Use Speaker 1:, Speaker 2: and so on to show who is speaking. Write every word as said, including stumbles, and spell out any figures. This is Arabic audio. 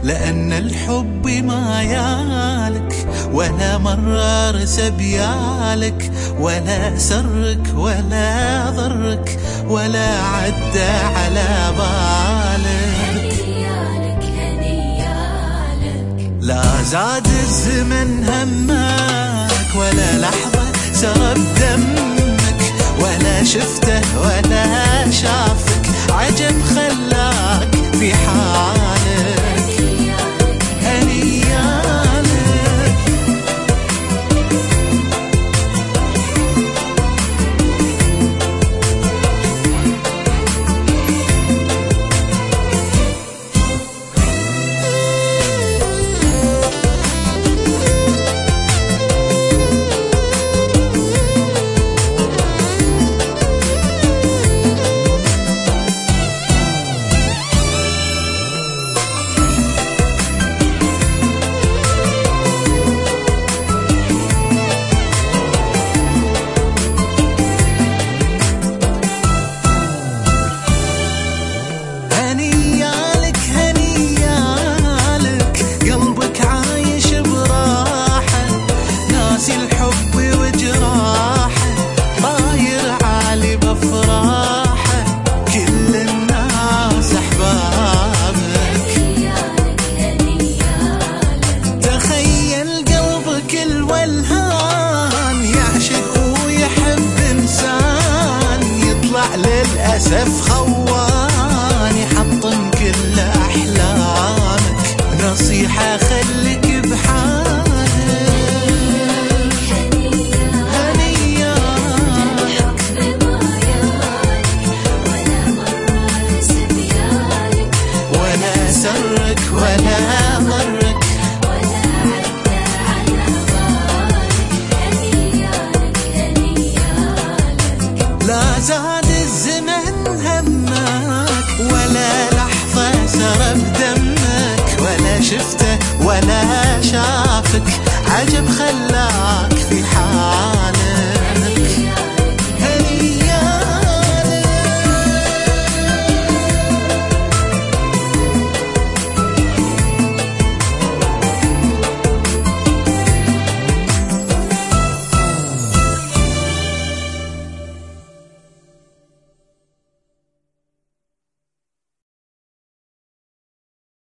Speaker 1: لأن الحب ما يالك ولا مرة رسى بيالك ولا سرك ولا ضرك ولا عدى على بالك.
Speaker 2: هنيالك هنيالك
Speaker 1: لا زاد الزمن همك ولا لحظة سرب دمك ولا شفته ولا شافك عجب خلاك في حالك. للأسف خوان يحطم كل أحلامك، نصيحة خليك بحالك.
Speaker 2: هنيالك
Speaker 1: ولا سرك ولا